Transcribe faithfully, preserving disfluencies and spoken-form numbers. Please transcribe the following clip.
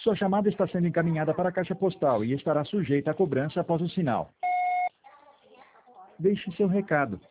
Sua chamada está sendo encaminhada para a caixa postal e estará sujeita à cobrança após o sinal. Deixe seu recado.